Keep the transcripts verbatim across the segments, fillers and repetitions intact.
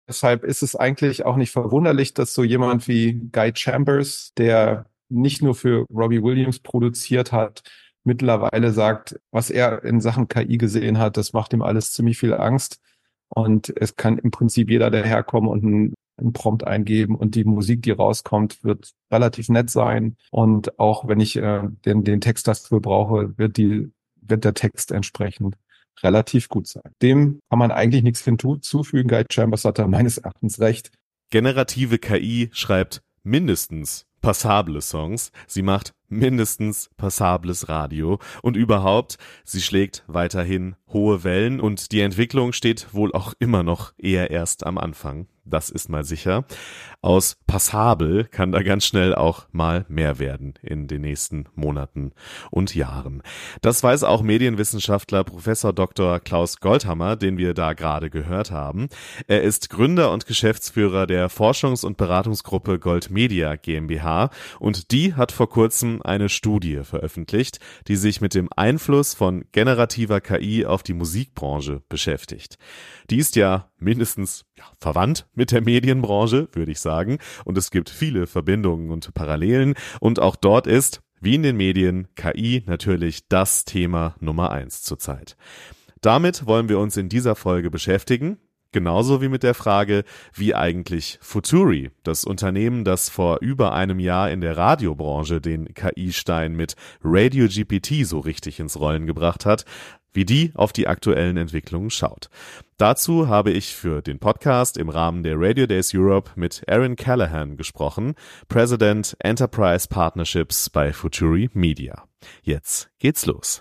Deshalb ist es eigentlich auch nicht verwunderlich, dass so jemand wie Guy Chambers, der nicht nur für Robbie Williams produziert hat, mittlerweile sagt, was er in Sachen K I gesehen hat, das macht ihm alles ziemlich viel Angst. Und es kann im Prinzip jeder daherkommen und einen, einen Prompt eingeben und die Musik, die rauskommt, wird relativ nett sein. Und auch wenn ich äh, den, den Text dafür brauche, wird die, wird der Text entsprechend relativ gut sein. Dem kann man eigentlich nichts hinzufügen. Guy Chambers hat da meines Erachtens recht. Generative K I schreibt mindestens passable Songs, sie macht mindestens passables Radio und überhaupt, sie schlägt weiterhin hohe Wellen und die Entwicklung steht wohl auch immer noch eher erst am Anfang. Das ist mal sicher. Aus passabel kann da ganz schnell auch mal mehr werden in den nächsten Monaten und Jahren. Das weiß auch Medienwissenschaftler Professor Doktor Klaus Goldhammer, den wir da gerade gehört haben. Er ist Gründer und Geschäftsführer der Forschungs- und Beratungsgruppe Gold Media GmbH und die hat vor kurzem eine Studie veröffentlicht, die sich mit dem Einfluss von generativer K I auf die Musikbranche beschäftigt. Die ist ja mindestens ja, verwandt mit der Medienbranche, würde ich sagen. Und es gibt viele Verbindungen und Parallelen. Und auch dort ist, wie in den Medien, K I natürlich das Thema Nummer eins zurzeit. Damit wollen wir uns in dieser Folge beschäftigen. Genauso wie mit der Frage, wie eigentlich Futuri, das Unternehmen, das vor über einem Jahr in der Radiobranche den K I-Stein mit Radio G P T so richtig ins Rollen gebracht hat, wie die auf die aktuellen Entwicklungen schaut. Dazu habe ich für den Podcast im Rahmen der Radio Days Europe mit Aaron Callahan gesprochen, President Enterprise Partnerships bei Futuri Media. Jetzt geht's los.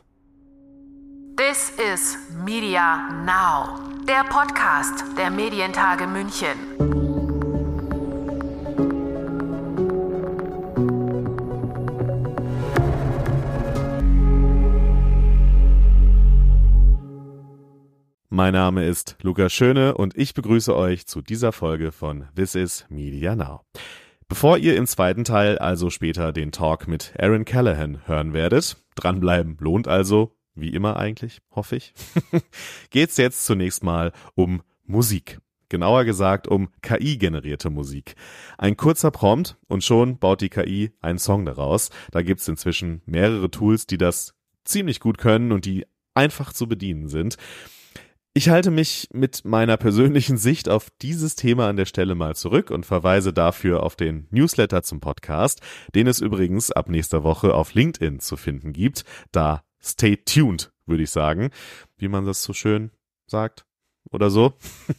This is Media Now, der Podcast der Medientage München. Mein Name ist Lukas Schöne und ich begrüße euch zu dieser Folge von This is Media Now. Bevor ihr im zweiten Teil also später den Talk mit Aaron Callahan hören werdet, dranbleiben lohnt also, wie immer eigentlich, hoffe ich, geht's jetzt zunächst mal um Musik. Genauer gesagt um K I-generierte Musik. Ein kurzer Prompt und schon baut die K I einen Song daraus. Da gibt's inzwischen mehrere Tools, die das ziemlich gut können und die einfach zu bedienen sind. Ich halte mich mit meiner persönlichen Sicht auf dieses Thema an der Stelle mal zurück und verweise dafür auf den Newsletter zum Podcast, den es übrigens ab nächster Woche auf LinkedIn zu finden gibt. Da stay tuned, würde ich sagen, wie man das so schön sagt oder so.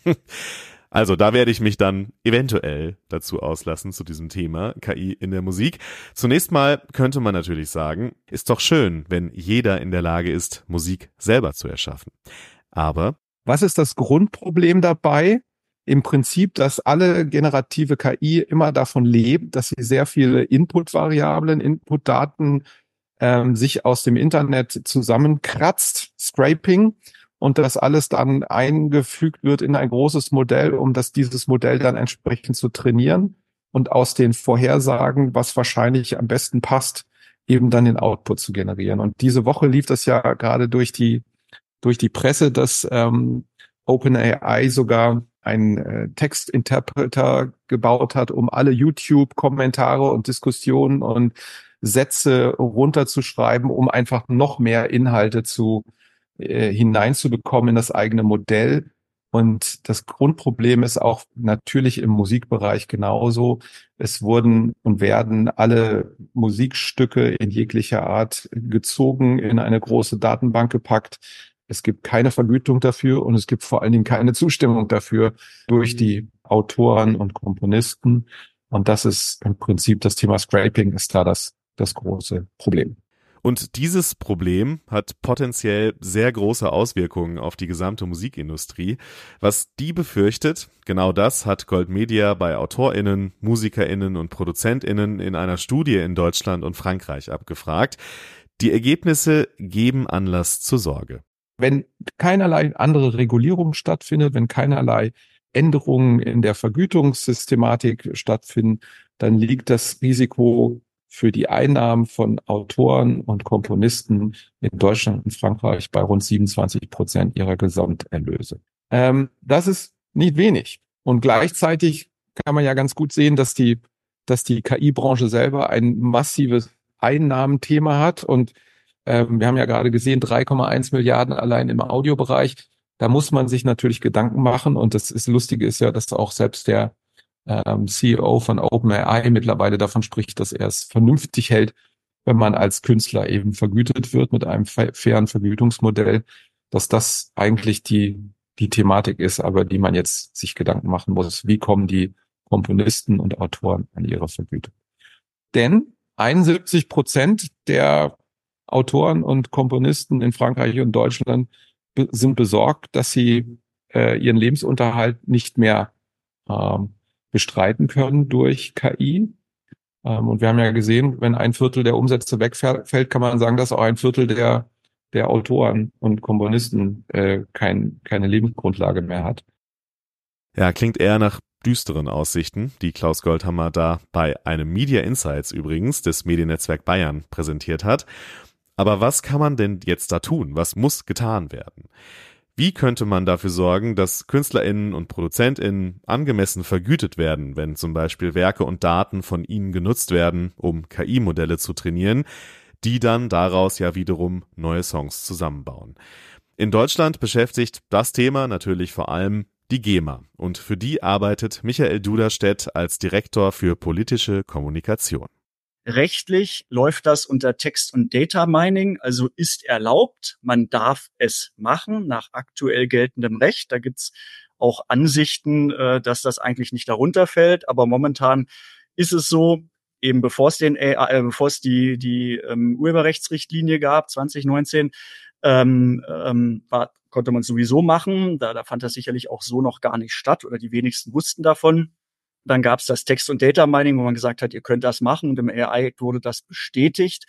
Also da werde ich mich dann eventuell dazu auslassen zu diesem Thema K I in der Musik. Zunächst mal könnte man natürlich sagen, ist doch schön, wenn jeder in der Lage ist, Musik selber zu erschaffen. Aber was ist das Grundproblem dabei? Im Prinzip, dass alle generative K I immer davon lebt, dass sie sehr viele Input-Variablen, Input-Daten ähm, sich aus dem Internet zusammenkratzt, Scraping, und das alles dann eingefügt wird in ein großes Modell, um das dieses Modell dann entsprechend zu trainieren und aus den Vorhersagen, was wahrscheinlich am besten passt, eben dann den Output zu generieren. Und diese Woche lief das ja gerade durch die durch die Presse, dass ähm, OpenAI sogar einen äh, Textinterpreter gebaut hat, um alle YouTube-Kommentare und Diskussionen und Sätze runterzuschreiben, um einfach noch mehr Inhalte zu äh, hineinzubekommen in das eigene Modell. Und das Grundproblem ist auch natürlich im Musikbereich genauso. Es wurden und werden alle Musikstücke in jeglicher Art gezogen, in eine große Datenbank gepackt. Es gibt keine Vergütung dafür und es gibt vor allen Dingen keine Zustimmung dafür durch die Autoren und Komponisten. Und das ist im Prinzip das Thema Scraping, ist da das, das große Problem. Und dieses Problem hat potenziell sehr große Auswirkungen auf die gesamte Musikindustrie. Was die befürchtet, genau das hat Gold Media bei AutorInnen, MusikerInnen und ProduzentInnen in einer Studie in Deutschland und Frankreich abgefragt. Die Ergebnisse geben Anlass zur Sorge. Wenn keinerlei andere Regulierung stattfindet, wenn keinerlei Änderungen in der Vergütungssystematik stattfinden, dann liegt das Risiko für die Einnahmen von Autoren und Komponisten in Deutschland und Frankreich bei rund siebenundzwanzig Prozent ihrer Gesamterlöse. Ähm, das ist nicht wenig. Und gleichzeitig kann man ja ganz gut sehen, dass die, dass die K I-Branche selber ein massives Einnahmenthema hat. Und ähm, wir haben ja gerade gesehen, drei Komma eins Milliarden allein im Audiobereich. Da muss man sich natürlich Gedanken machen. Und das ist, Lustige ist ja, dass auch selbst der ähm, C E O von OpenAI mittlerweile davon spricht, dass er es vernünftig hält, wenn man als Künstler eben vergütet wird mit einem fairen Vergütungsmodell, dass das eigentlich die, die Thematik ist, aber die man jetzt sich Gedanken machen muss. Wie kommen die Komponisten und Autoren an ihre Vergütung? Denn einundsiebzig Prozent der Autoren und Komponisten in Frankreich und Deutschland be- sind besorgt, dass sie äh, ihren Lebensunterhalt nicht mehr ähm, bestreiten können durch K I. Ähm, und wir haben ja gesehen, wenn ein Viertel der Umsätze wegfällt, kann man sagen, dass auch ein Viertel der, der Autoren und Komponisten äh, kein, keine Lebensgrundlage mehr hat. Ja, klingt eher nach düsteren Aussichten, die Klaus Goldhammer da bei einem Media Insights übrigens des Mediennetzwerk Bayern präsentiert hat. Aber was kann man denn jetzt da tun? Was muss getan werden? Wie könnte man dafür sorgen, dass KünstlerInnen und ProduzentInnen angemessen vergütet werden, wenn zum Beispiel Werke und Daten von ihnen genutzt werden, um K I-Modelle zu trainieren, die dann daraus ja wiederum neue Songs zusammenbauen? In Deutschland beschäftigt das Thema natürlich vor allem die GEMA und für die arbeitet Michael Duderstedt als Direktor für politische Kommunikation. Rechtlich läuft das unter Text- und Data Mining, also ist erlaubt, man darf es machen nach aktuell geltendem Recht. Da gibt's auch Ansichten, dass das eigentlich nicht darunter fällt, aber momentan ist es so, eben bevor es den A I, äh, bevor es die die ähm, Urheberrechtsrichtlinie gab, zwanzig neunzehn, ähm, ähm, war, konnte man sowieso machen. Da, da fand das sicherlich auch so noch gar nicht statt oder die wenigsten wussten davon. Dann gab es das Text- und Data Mining, wo man gesagt hat, ihr könnt das machen. Und im A I-Act wurde das bestätigt.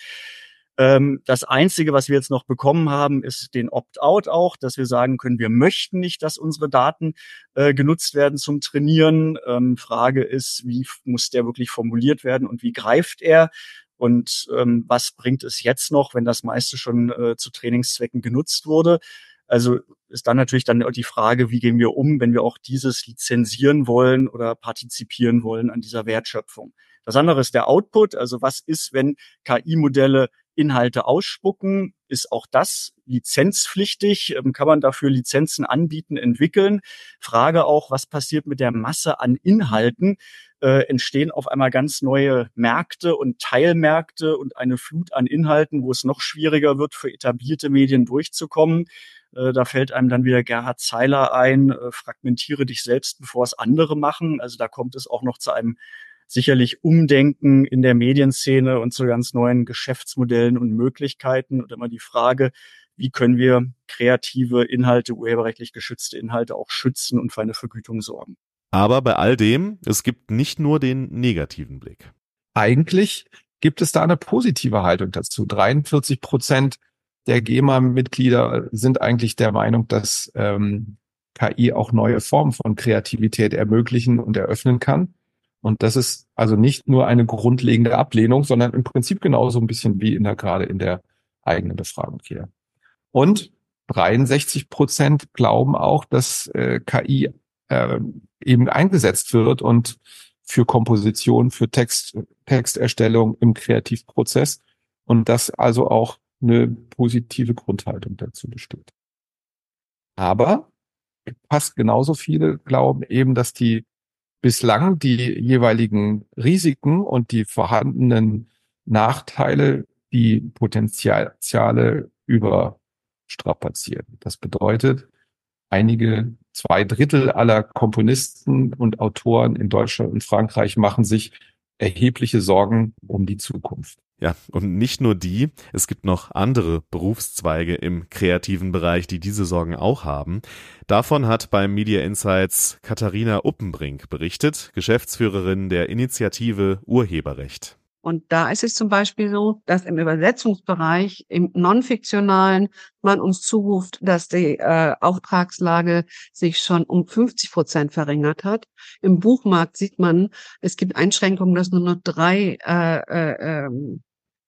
Ähm, das Einzige, was wir jetzt noch bekommen haben, ist den Opt-out auch, dass wir sagen können, wir möchten nicht, dass unsere Daten äh, genutzt werden zum Trainieren. Ähm, Frage ist, wie muss der wirklich formuliert werden und wie greift er? Und ähm, was bringt es jetzt noch, wenn das meiste schon äh, zu Trainingszwecken genutzt wurde? Also ist dann natürlich dann die Frage, wie gehen wir um, wenn wir auch dieses lizenzieren wollen oder partizipieren wollen an dieser Wertschöpfung. Das andere ist der Output, also was ist, wenn K I-Modelle Inhalte ausspucken, ist auch das lizenzpflichtig, kann man dafür Lizenzen anbieten, entwickeln. Frage auch, was passiert mit der Masse an Inhalten? Äh, entstehen auf einmal ganz neue Märkte und Teilmärkte und eine Flut an Inhalten, wo es noch schwieriger wird, für etablierte Medien durchzukommen. Äh, da fällt einem dann wieder Gerhard Zeiler ein, äh, fragmentiere dich selbst, bevor es andere machen. Also da kommt es auch noch zu einem sicherlich Umdenken in der Medienszene und zu ganz neuen Geschäftsmodellen und Möglichkeiten. Und immer die Frage, wie können wir kreative Inhalte, urheberrechtlich geschützte Inhalte auch schützen und für eine Vergütung sorgen. Aber bei all dem, es gibt nicht nur den negativen Blick. Eigentlich gibt es da eine positive Haltung dazu. dreiundvierzig Prozent der GEMA-Mitglieder sind eigentlich der Meinung, dass ähm, K I auch neue Formen von Kreativität ermöglichen und eröffnen kann. Und das ist also nicht nur eine grundlegende Ablehnung, sondern im Prinzip genauso ein bisschen wie in der, gerade in der eigenen Befragung hier. Und dreiundsechzig Prozent glauben auch, dass äh, K I äh, eben eingesetzt wird und für Komposition, für Text, Texterstellung im Kreativprozess und dass also auch eine positive Grundhaltung dazu besteht. Aber fast genauso viele glauben eben, dass die bislang die jeweiligen Risiken und die vorhandenen Nachteile die Potenziale überstrapazieren. Das bedeutet, einige, zwei Drittel aller Komponisten und Autoren in Deutschland und Frankreich machen sich erhebliche Sorgen um die Zukunft. Ja, und nicht nur die, es gibt noch andere Berufszweige im kreativen Bereich, die diese Sorgen auch haben. Davon hat beim Media Insights Katharina Uppenbrink berichtet, Geschäftsführerin der Initiative Urheberrecht. Und da ist es zum Beispiel so, dass im Übersetzungsbereich, im Non-Fiktionalen, man uns zuruft, dass die äh, Auftragslage sich schon um fünfzig Prozent verringert hat. Im Buchmarkt sieht man, es gibt Einschränkungen, dass nur noch drei äh, äh,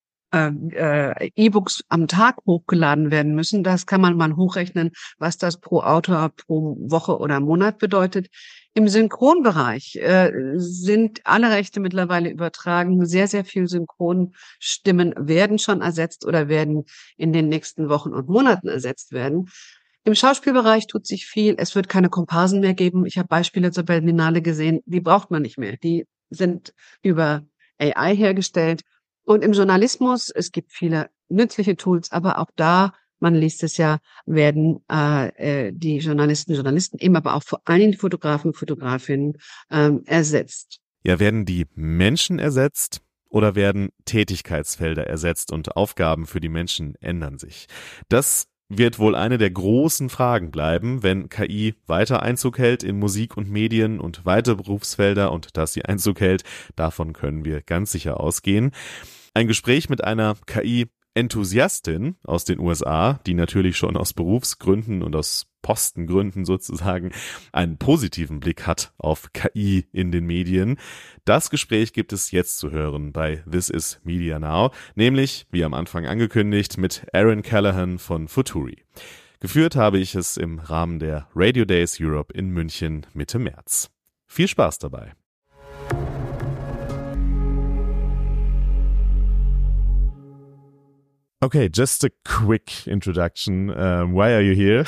äh, E-Books am Tag hochgeladen werden müssen. Das kann man mal hochrechnen, was das pro Autor pro Woche oder Monat bedeutet. Im Synchronbereich äh, sind alle Rechte mittlerweile übertragen. Sehr, sehr viel Synchronstimmen werden schon ersetzt oder werden in den nächsten Wochen und Monaten ersetzt werden. Im Schauspielbereich tut sich viel. Es wird keine Komparsen mehr geben. Ich habe Beispiele zur Berlinale gesehen, die braucht man nicht mehr. Die sind über A I hergestellt. Und im Journalismus, es gibt viele nützliche Tools, aber auch da, man liest es ja, werden äh, die Journalisten, Journalisten, eben aber auch vor allen Dingen die Fotografen, Fotografinnen ähm, ersetzt. Ja, werden die Menschen ersetzt oder werden Tätigkeitsfelder ersetzt und Aufgaben für die Menschen ändern sich? Das wird wohl eine der großen Fragen bleiben, wenn K I weiter Einzug hält in Musik und Medien und weitere Berufsfelder, und dass sie Einzug hält, davon können wir ganz sicher ausgehen. Ein Gespräch mit einer K I-Enthusiastin aus den U S A, die natürlich schon aus Berufsgründen und aus Postengründen sozusagen einen positiven Blick hat auf K I in den Medien. Das Gespräch gibt es jetzt zu hören bei This is Media Now, nämlich, wie am Anfang angekündigt, mit Erin Callahan von Futuri. Geführt habe ich es im Rahmen der Radio Days Europe in München Mitte März. Viel Spaß dabei. Okay, just a quick introduction. Um, why are you here?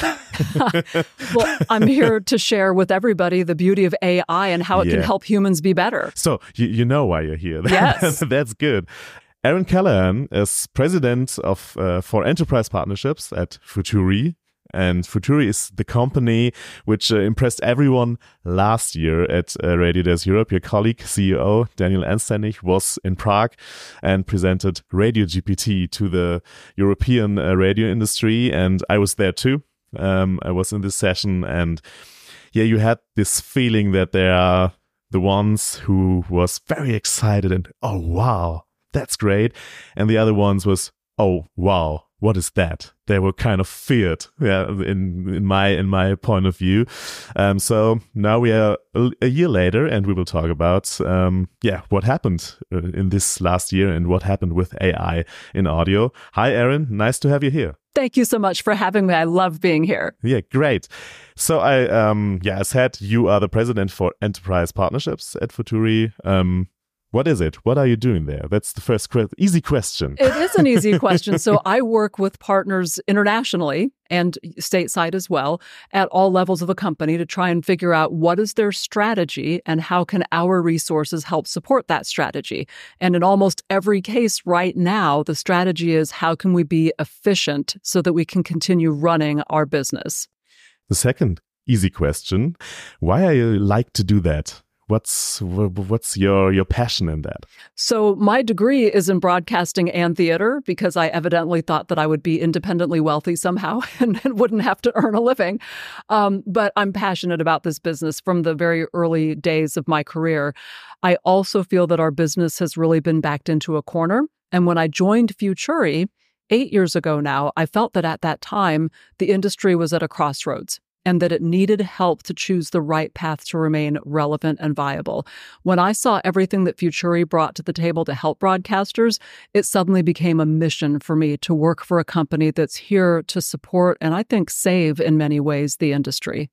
Well, I'm here to share with everybody the beauty of A I and how it Yeah. can help humans be better. So, you, you know why you're here. Yes. That's good. Erin Callahan is president of uh, for enterprise partnerships at Futuri. And Futuri is the company which uh, impressed everyone last year at uh, Radio Days Europe. Your colleague, C E O Daniel Anständig, was in Prague and presented Radio G P T to the European uh, radio industry. And I was there too. Um, I was in this session, and yeah, you had this feeling that they are the ones who was very excited and, oh, wow, that's great. And the other ones was, oh, wow, what is that? They were kind of feared, yeah, in in my in my point of view. Um, so now we are a, a year later, and we will talk about um, yeah, what happened uh, in this last year and what happened with A I in audio. Hi, Erin, nice to have you here. Thank you so much for having me. I love being here. Yeah, great. So I um yeah, I said you are the president for enterprise partnerships at Futuri. Um, What is it? What are you doing there? That's the first que- easy question. It is an easy question. So I work with partners internationally and stateside as well at all levels of the company to try and figure out what is their strategy and how can our resources help support that strategy. And in almost every case right now, the strategy is how can we be efficient so that we can continue running our business? The second easy question, why are you like to do that? What's what's your your passion in that? So my degree is in broadcasting and theater because I evidently thought that I would be independently wealthy somehow and, and wouldn't have to earn a living. Um, but I'm passionate about this business from the very early days of my career. I also feel that our business has really been backed into a corner. And when I joined Futuri eight years ago now, I felt that at that time, the industry was at a crossroads, and that it needed help to choose the right path to remain relevant and viable. When I saw everything that Futuri brought to the table to help broadcasters, it suddenly became a mission for me to work for a company that's here to support and I think save in many ways the industry.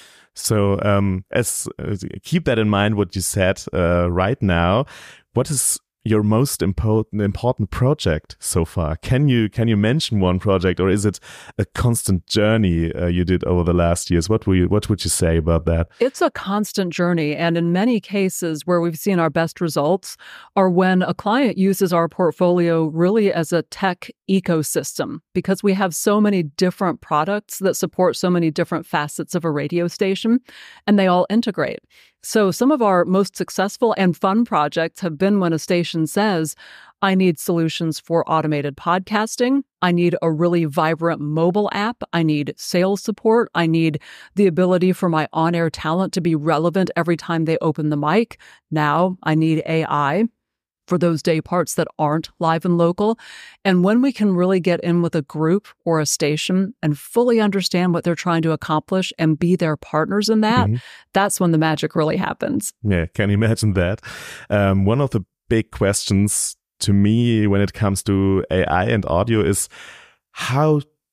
So um, as uh, keep that in mind, what you said uh, right now. What is your most important important project so far? Can you can you mention one project, or is it a constant journey uh, you did over the last years? What would you, what would you say about that? It's a constant journey, and in many cases where we've seen our best results are when a client uses our portfolio really as a tech ecosystem, because we have so many different products that support so many different facets of a radio station, and they all integrate. So some of our most successful and fun projects have been when a station says, I need solutions for automated podcasting. I need a really vibrant mobile app. I need sales support. I need the ability for my on-air talent to be relevant every time they open the mic. Now I need A I for those day parts that aren't live and local. And when we can really get in with a group or a station and fully understand what they're trying to accomplish and be their partners in that, mm-hmm. that's when the magic really happens. Yeah, can you imagine that? Um, one of the big questions to me when it comes to A I and audio is how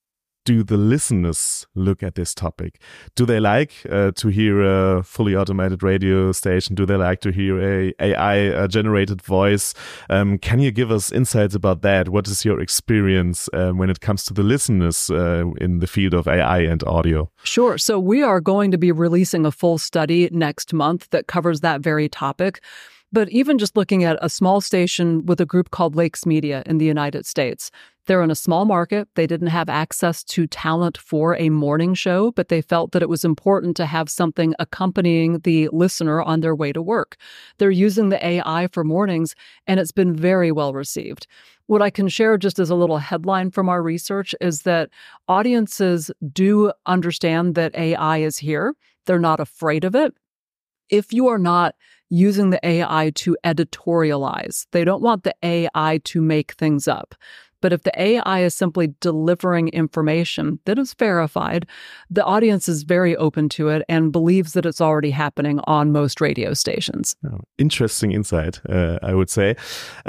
do the listeners look at this topic? Do they like uh, to hear a fully automated radio station? Do they like to hear a A I-generated voice? Um, can you give us insights about that? What is your experience uh, when it comes to the listeners uh, in the field of A I and audio? Sure. So we are going to be releasing a full study next month that covers that very topic. But even just looking at a small station with a group called Lakes Media in the United States, they're in a small market. They didn't have access to talent for a morning show, but they felt that it was important to have something accompanying the listener on their way to work. They're using the A I for mornings, and it's been very well received. What I can share just as a little headline from our research is that audiences do understand that A I is here. They're not afraid of it. If you are not using the A I to editorialize, they don't want the A I to make things up. But if the A I is simply delivering information that is verified, the audience is very open to it and believes that it's already happening on most radio stations. Oh, interesting insight, uh, I would say.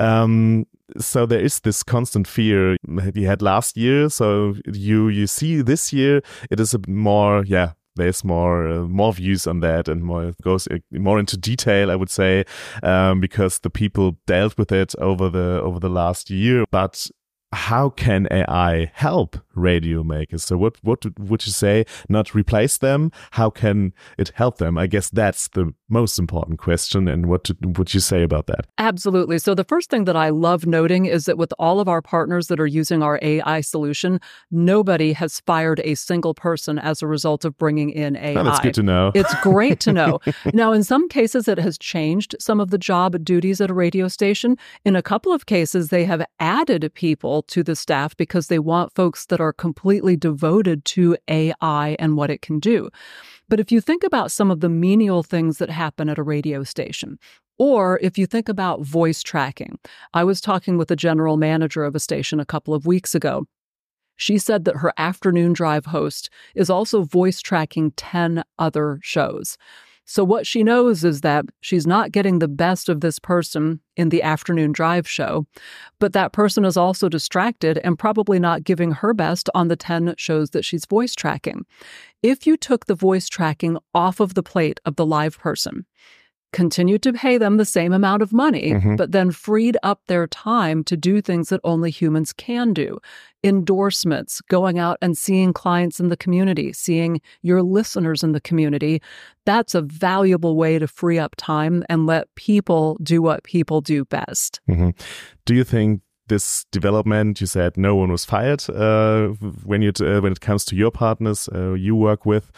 Um, so there is this constant fear you had last year. So you you see this year it is a more yeah. There's more uh, more views on that, and more goes more into detail, I would say, um, because the people dealt with it over the over the last year. But how can A I help radio makers? So what what would you say? Not replace them? How can it help them? I guess that's the most important question. And what would you say about that? Absolutely. So the first thing that I love noting is that with all of our partners that are using our A I solution, nobody has fired a single person as a result of bringing in A I. Oh, that's good to know. It's great to know. Now, in some cases, it has changed some of the job duties at a radio station. In a couple of cases, they have added people to the staff because they want folks that are completely devoted to A I and what it can do. But if you think about some of the menial things that happen at a radio station, or if you think about voice tracking, I was talking with the general manager of a station a couple of weeks ago. She said that her afternoon drive host is also voice tracking ten other shows. So what she knows is that she's not getting the best of this person in the afternoon drive show, but that person is also distracted and probably not giving her best on the ten shows that she's voice tracking. If you took the voice tracking off of the plate of the live person, continued to pay them the same amount of money, mm-hmm. but then freed up their time to do things that only humans can do. Endorsements, going out and seeing clients in the community, seeing your listeners in the community. That's a valuable way to free up time and let people do what people do best. Mm-hmm. Do you think this development, you said no one was fired uh, when, you uh, when it comes to your partners uh, you work with,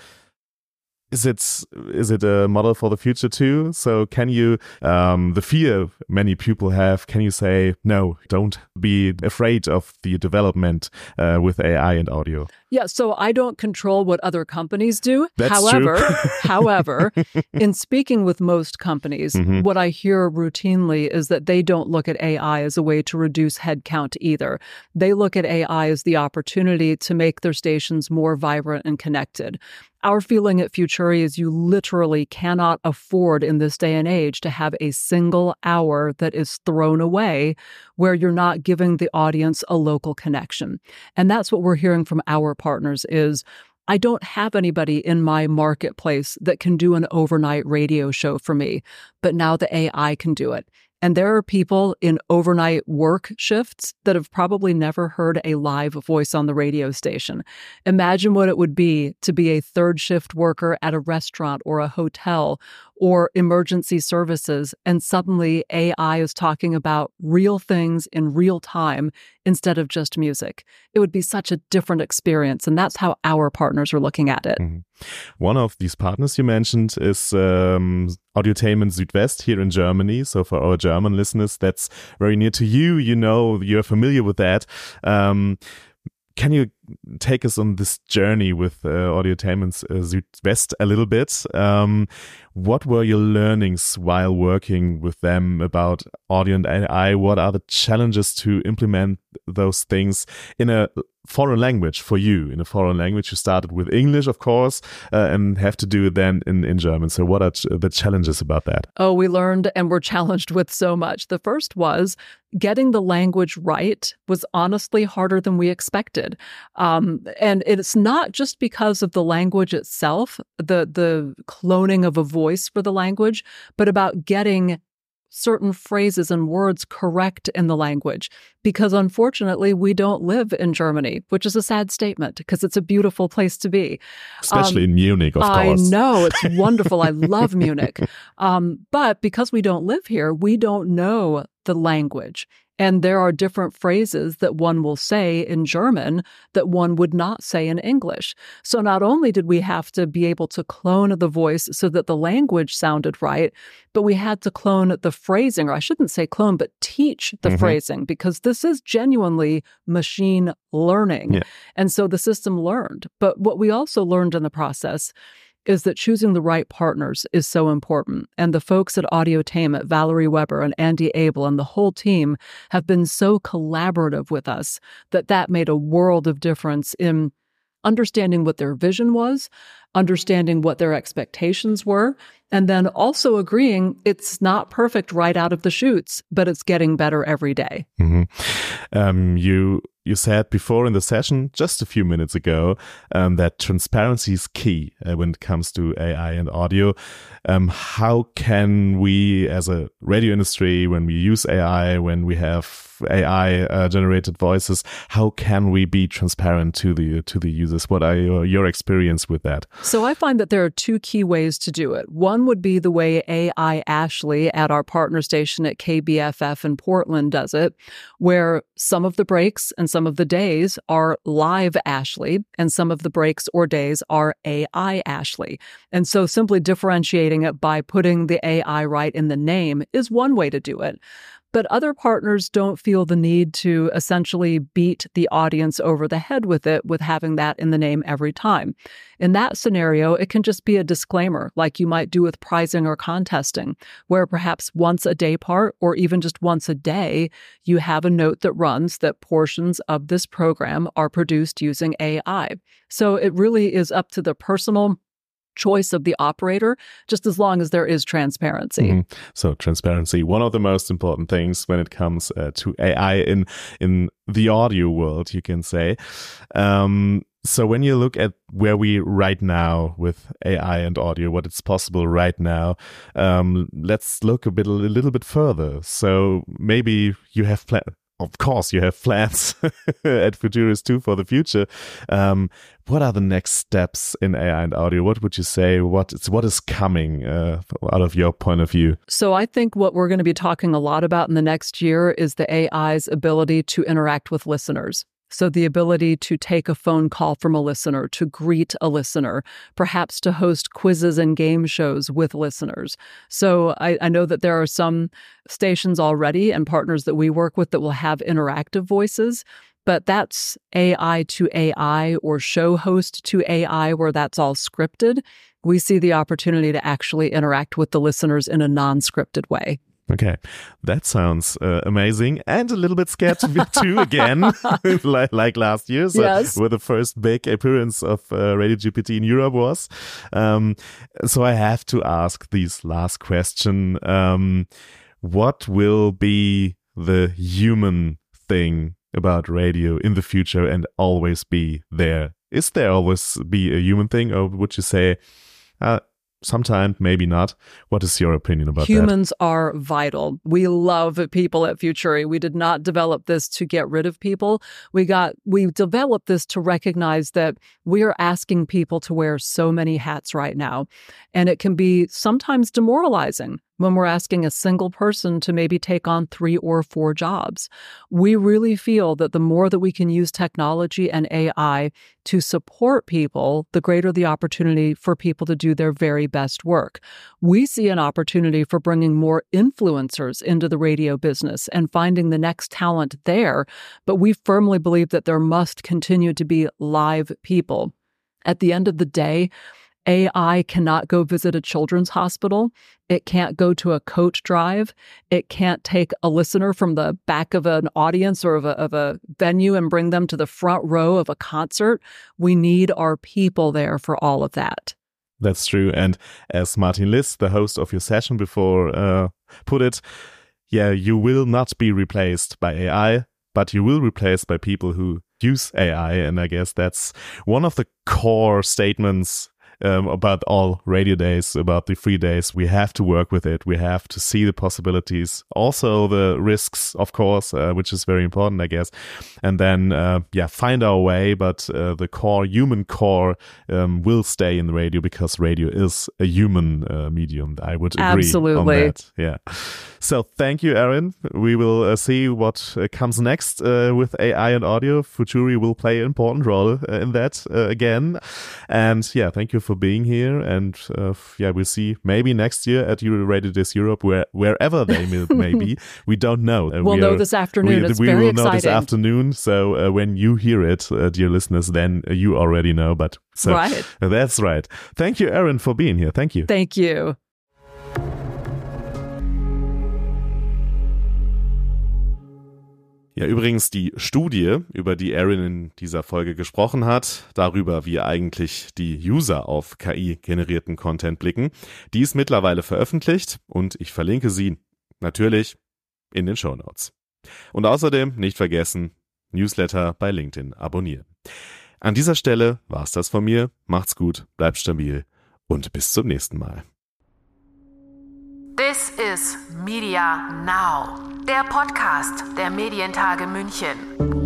Is it is it a model for the future too? So can you, um, the fear many people have, can you say, no, don't be afraid of the development uh, with A I and audio? Yeah, so I don't control what other companies do. That's however, true. however, in speaking with most companies, mm-hmm. what I hear routinely is that they don't look at A I as a way to reduce headcount either. They look at A I as the opportunity to make their stations more vibrant and connected. Our feeling at Futuri is you literally cannot afford in this day and age to have a single hour that is thrown away where you're not giving the audience a local connection. And that's what we're hearing from our partners is, I don't have anybody in my marketplace that can do an overnight radio show for me, but now the A I can do it. And there are people in overnight work shifts that have probably never heard a live voice on the radio station. Imagine what it would be to be a third shift worker at a restaurant or a hotel or emergency services, and suddenly A I is talking about real things in real time instead of just music. It would be such a different experience, and that's how our partners are looking at it. Mm-hmm. One of these partners you mentioned is um, Audiotainment Südwest here in Germany. So for our German listeners, that's very near to you. You know, you're familiar with that. Um, Can you take us on this journey with uh, Audiotainment uh, Südwest a little bit? Um, what were your learnings while working with them about audio and A I? What are the challenges to implement those things in a foreign language for you? In a foreign language, you started with English, of course, uh, and have to do it then in, in German. So what are ch- the challenges about that? Oh, we learned and were challenged with so much. The first was getting the language right was honestly harder than we expected. Um, and it's not just because of the language itself, the the cloning of a voice for the language, but about getting certain phrases and words correct in the language. Because unfortunately, we don't live in Germany, which is a sad statement because it's a beautiful place to be. Especially um, in Munich, of I course. I know, it's wonderful. I love Munich. Um, but because we don't live here, we don't know the language. And there are different phrases that one will say in German that one would not say in English. So not only did we have to be able to clone the voice so that the language sounded right, but we had to clone the phrasing, or I shouldn't say clone, but teach the mm-hmm. phrasing, because this is genuinely machine learning. Yeah. And so the system learned. But what we also learned in the process is that choosing the right partners is so important. And the folks at Audiotainment, Valerie Weber and Andy Abel and the whole team have been so collaborative with us that that made a world of difference in understanding what their vision was, understanding what their expectations were, and then also agreeing it's not perfect right out of the chutes, but it's getting better every day. Mm-hmm. Um, you you said before in the session, just a few minutes ago, um, that transparency is key uh, when it comes to A I and audio. Um, how can we, as a radio industry, when we use A I, when we have A I uh, generated voices, how can we be transparent to the to the users? What are your, your experience with that? So I find that there are two key ways to do it. One would be the way A I Ashley at our partner station at K B F F in Portland does it, where some of the breaks and some of the days are live Ashley, and some of the breaks or days are A I Ashley. And so simply differentiating it by putting the A I right in the name is one way to do it. But other partners don't feel the need to essentially beat the audience over the head with it, with having that in the name every time. In that scenario, it can just be a disclaimer, like you might do with prizing or contesting, where perhaps once a day part, or even just once a day, you have a note that runs that portions of this program are produced using A I. So it really is up to the personal choice of the operator, just as long as there is transparency. Mm-hmm. So transparency, one of the most important things when it comes uh, to A I in in the audio world, you can say. Um, so when you look at where we right now with A I and audio, what is possible right now, um, let's look a bit a little bit further. So maybe you have plans. Of course, you have plans at Futurist too for the future. Um, what are the next steps in A I and audio? What would you say? What is, what is coming uh, out of your point of view? So I think what we're going to be talking a lot about in the next year is the A I's ability to interact with listeners. So the ability to take a phone call from a listener, to greet a listener, perhaps to host quizzes and game shows with listeners. So I, I know that there are some stations already and partners that we work with that will have interactive voices, but that's A I to A I or show host to A I where that's all scripted. We see the opportunity to actually interact with the listeners in a non-scripted way. Okay, that sounds uh, amazing and a little bit scared to be too again, like, like last year, so yes. where the first big appearance of uh, Radio G P T in Europe was. Um, so I have to ask this last question. Um, what will be the human thing about radio in the future and always be there? Is there always be a human thing, or would you say uh, sometime, maybe not? What is your opinion about Humans that? Humans are vital. We love people at Futuri. We did not develop this to get rid of people. We got we developed this to recognize that we are asking people to wear so many hats right now. And it can be sometimes demoralizing when we're asking a single person to maybe take on three or four jobs. We really feel that the more that we can use technology and A I to support people, the greater the opportunity for people to do their very best work. We see an opportunity for bringing more influencers into the radio business and finding the next talent there, but we firmly believe that there must continue to be live people. At the end of the day, A I cannot go visit a children's hospital. It can't go to a coach drive. It can't take a listener from the back of an audience or of a, of a venue and bring them to the front row of a concert. We need our people there for all of that. That's true. And as Martin Liss, the host of your session before, uh, put it, yeah, you will not be replaced by A I. but you will replace by people who use A I. And I guess that's one of the core statements Um, about all radio days, about the free days. We have to work with it. We have to see the possibilities, also the risks, of course, uh, which is very important, I guess. And then, uh, yeah, find our way. But uh, the core, human core, um, will stay in the radio because radio is a human uh, medium. I would agree Absolutely. on that. Yeah. So thank you, Erin. We will uh, see what uh, comes next uh, with A I and audio. Futuri will play an important role uh, in that uh, again. And yeah, thank you for being here. And uh, yeah, we'll see maybe next year at Euro Radio Days Europe, where wherever they may, may be. We don't know. Uh, we'll we know are, this afternoon. We, it's we very will exciting. know this afternoon. So uh, when you hear it, uh, dear listeners, then uh, you already know. But so right. uh, that's right. Thank you, Erin, for being here. Thank you. Thank you. Ja, übrigens die Studie, über die Erin in dieser Folge gesprochen hat, darüber, wie eigentlich die User auf K I-generierten Content blicken, die ist mittlerweile veröffentlicht und ich verlinke sie natürlich in den Shownotes. Und außerdem nicht vergessen, Newsletter bei LinkedIn abonnieren. An dieser Stelle war's das von mir. Macht's gut, bleibt stabil und bis zum nächsten Mal. This is Media Now, der Podcast der Medientage München.